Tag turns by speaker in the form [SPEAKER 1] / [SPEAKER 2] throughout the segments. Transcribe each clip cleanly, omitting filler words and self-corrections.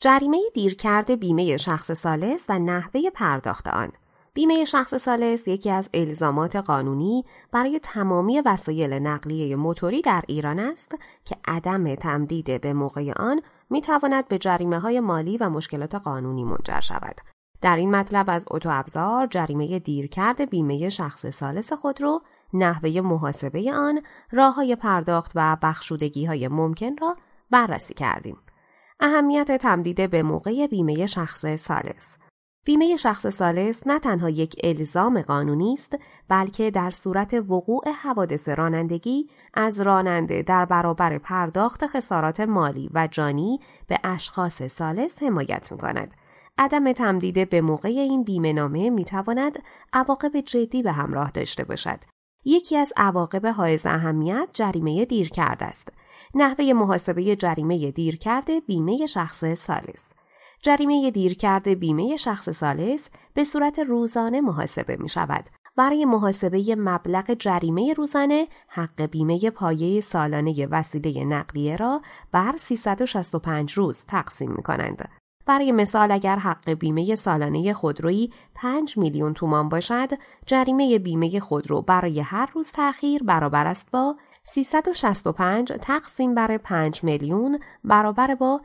[SPEAKER 1] جریمه دیرکرد بیمه شخص ثالث و نحوه پرداخت آن. بیمه شخص ثالث یکی از الزامات قانونی برای تمامی وسایل نقلیه موتوری در ایران است که عدم تمدید به موقع آن میتواند به جریمه‌های مالی و مشکلات قانونی منجر شود. در این مطلب از اتوابزار جریمه دیرکرد بیمه شخص ثالث خودرو، نحوه محاسبه آن، راه‌های پرداخت و بخشودگی‌های ممکن را بررسی کردیم. اهمیت تمدید به موقع بیمه شخص ثالث. بیمه شخص ثالث نه تنها یک الزام قانونی است، بلکه در صورت وقوع حوادث رانندگی از راننده در برابر پرداخت خسارات مالی و جانی به اشخاص ثالث حمایت می‌کند. عدم تمدید به موقع این بیمه نامه می‌تواند عواقب جدی به همراه داشته باشد. یکی از عواقب حائز اهمیت جریمه دیرکرد است. نحوه محاسبه جریمه دیرکرد بیمه شخص ثالث. جریمه دیرکرد بیمه شخص ثالث به صورت روزانه محاسبه می شود. برای محاسبه مبلغ جریمه روزانه، حق بیمه پایه سالانه وسیله نقلیه را بر 365 روز تقسیم می کنند. برای مثال اگر حق بیمه سالانه خودرویی 5 میلیون تومان باشد، جریمه بیمه خودرو برای هر روز تأخیر برابر است با 365 تقسیم بر 5 میلیون برابر با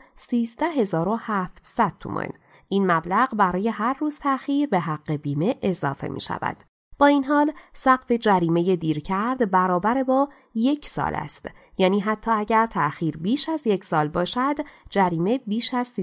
[SPEAKER 1] 13700 تومان. این مبلغ برای هر روز تأخیر به حق بیمه اضافه می شود. با این حال سقف جریمه دیرکرد برابر با 1 سال است. یعنی حتی اگر تأخیر بیش از 1 سال باشد، جریمه بیش از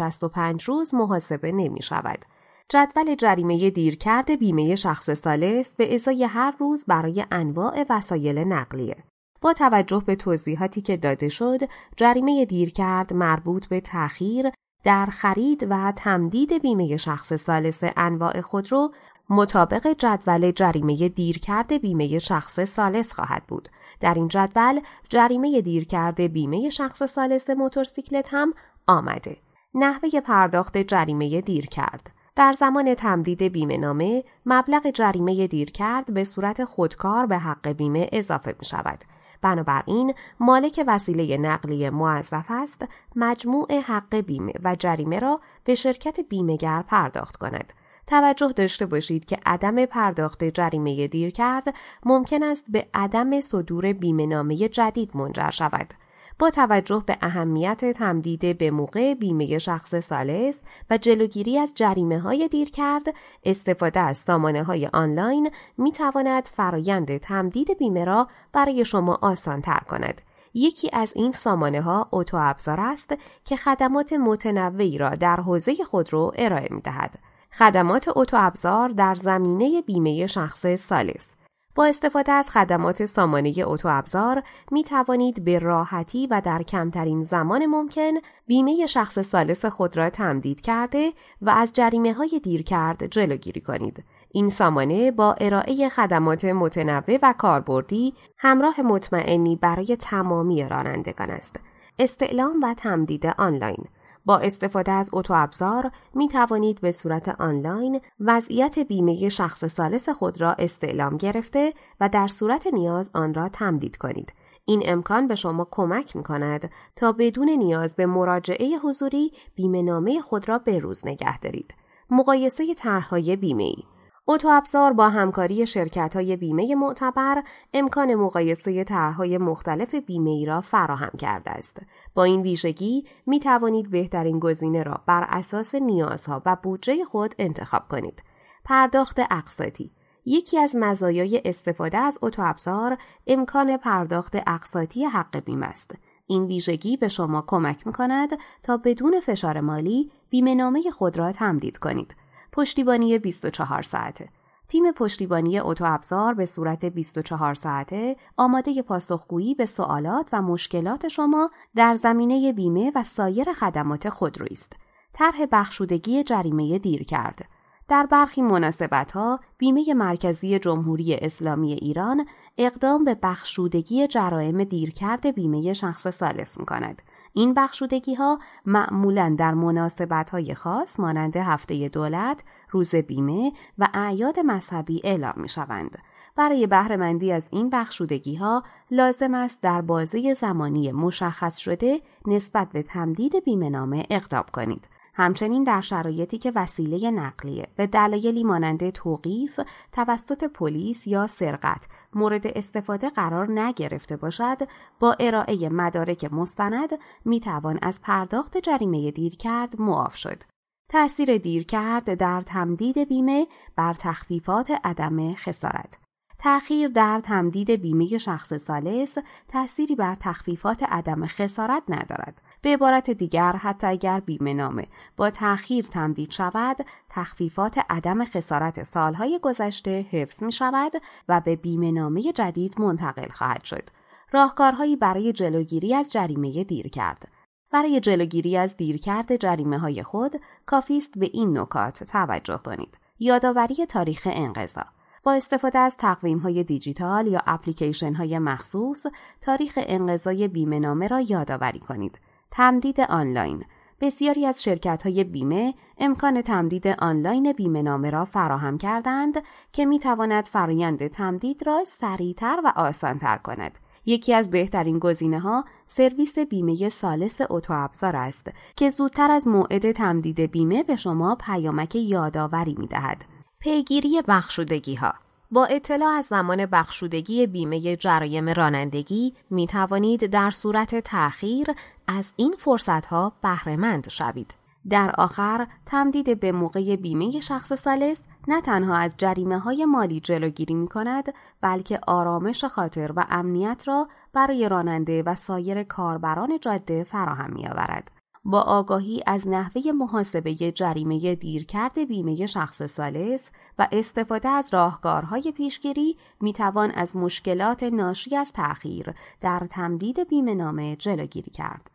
[SPEAKER 1] 365 روز محاسبه نمی شود. جدول جریمه دیرکرد بیمه شخص ثالث به ازای هر روز برای انواع وسایل نقلیه. با توجه به توضیحاتی که داده شد، جریمه دیرکرد مربوط به تأخیر در خرید و تمدید بیمه شخص ثالث انواع خودرو مطابق جدول جریمه دیرکرد بیمه شخص ثالث خواهد بود. در این جدول جریمه دیرکرد بیمه شخص ثالث موتورسیکلت هم آمده. نحوه پرداخت جریمه دیرکرد. در زمان تمدید بیمه نامه، مبلغ جریمه دیرکرد به صورت خودکار به حق بیمه اضافه می شود. بنابراین مالک وسیله نقلیه موظف است مجموع حق بیمه و جریمه را به شرکت بیمه‌گر پرداخت کند. توجه داشته باشید که عدم پرداخت جریمه دیرکرد ممکن است به عدم صدور بیمه نامه جدید منجر شود. با توجه به اهمیت تمدید به موقع بیمه شخص ثالث و جلوگیری از جریمه‌های دیرکرد، استفاده از سامانه‌های آنلاین می‌تواند فرایند تمدید بیمه را برای شما آسان‌تر کند. یکی از این سامانه‌ها اتوابزار است که خدمات متنوعی را در حوزه خودرو ارائه می‌دهد. خدمات اتوابزار در زمینه بیمه شخص ثالث. با استفاده از خدمات سامانه اتوابزار می توانید به راحتی و در کمترین زمان ممکن بیمه شخص ثالث خود را تمدید کرده و از جریمه‌های دیرکرد جلوگیری کنید. این سامانه با ارائه خدمات متنوع و کاربردی همراه مطمئنی برای تمامی رانندگان است. استعلام و تمدید آنلاین. با استفاده از اتوابزار می توانید به صورت آنلاین وضعیت بیمه شخص ثالث خود را استعلام گرفته و در صورت نیاز آن را تمدید کنید. این امکان به شما کمک می کند تا بدون نیاز به مراجعه حضوری بیمه نامه خود را به روز نگه دارید. مقایسه طرح‌های بیمه‌ای. اتوابزار با همکاری شرکت‌های بیمه معتبر امکان مقایسه طرح‌های مختلف بیمه‌ای را فراهم کرده است. با این ویژگی می توانید بهترین گزینه را بر اساس نیازها و بودجه خود انتخاب کنید. پرداخت اقساطی. یکی از مزایای استفاده از اتوابزار امکان پرداخت اقساطی حق بیمه است. این ویژگی به شما کمک می کند تا بدون فشار مالی بیمه نامه خود را تمدید کنید. پشتیبانی 24 ساعته. تیم پشتیبانی اتوابزار به صورت 24 ساعته آماده پاسخگویی به سوالات و مشکلات شما در زمینه بیمه و سایر خدمات خودرویی است. طرح بخشودگی جریمه دیرکرد. در برخی مناسبت‌ها بیمه مرکزی جمهوری اسلامی ایران اقدام به بخشودگی جرائم دیرکرد بیمه شخص ثالث می‌کند. این بخشودگی‌ها معمولاً در مناسبت‌های خاص مانند هفته دولت، روز بیمه و اعیاد مذهبی اعلام می‌شوند. برای بهره‌مندی از این بخشودگی‌ها لازم است در بازه زمانی مشخص شده نسبت به تمدید بیمه‌نامه اقدام کنید. همچنین در شرایطی که وسیله نقلیه به دلایلی مانند توقیف توسط پلیس یا سرقت مورد استفاده قرار نگرفته باشد، با ارائه مدارک مستند میتوان از پرداخت جریمه دیرکرد معاف شد. تأثیر دیرکرد در تمدید بیمه بر تخفیفات عدم خسارت. تأخیر در تمدید بیمه شخص ثالث تأثیری بر تخفیفات عدم خسارت ندارد. به عبارت دیگر، حتی اگر بیمه نامه با تأخیر تمدید شود، تخفیفات عدم خسارت سالهای گذشته حفظ می شود و به بیمه نامه جدید منتقل خواهد شد. راهکارهایی برای جلوگیری از جریمه دیرکرد. برای جلوگیری از دیرکرد جریمه‌های خود، کافی است به این نکات توجه کنید. یادآوری تاریخ انقضا. با استفاده از تقویم‌های دیجیتال یا اپلیکیشن‌های مخصوص، تاریخ انقضای بیمه‌نامه را یادآوری کنید. تمدید آنلاین. بسیاری از شرکت‌های بیمه امکان تمدید آنلاین بیمه‌نامه را فراهم کردند که می‌تواند فرآیند تمدید را سریع‌تر و آسان‌تر کند. یکی از بهترین گزینه‌ها سرویس بیمه ثالث اتوابزار است که زودتر از موعد تمدید بیمه به شما پیامک یادآوری می‌دهد. پیگیری بخشودگی‌ها. با اطلاع از زمان بخشودگی بیمه جرایم رانندگی می توانید در صورت تأخیر از این فرصت‌ها بهره‌مند شوید. در آخر، تمدید به موقع بیمه شخص ثالث نه تنها از جریمه‌های مالی جلوگیری می‌کند، بلکه آرامش خاطر و امنیت را برای راننده و سایر کاربران جاده فراهم می‌آورد. با آگاهی از نحوه محاسبه جریمه دیرکرد بیمه شخص ثالث و استفاده از راهکارهای پیشگیری میتوان از مشکلات ناشی از تأخیر در تمدید بیمه‌نامه جلوگیری کرد.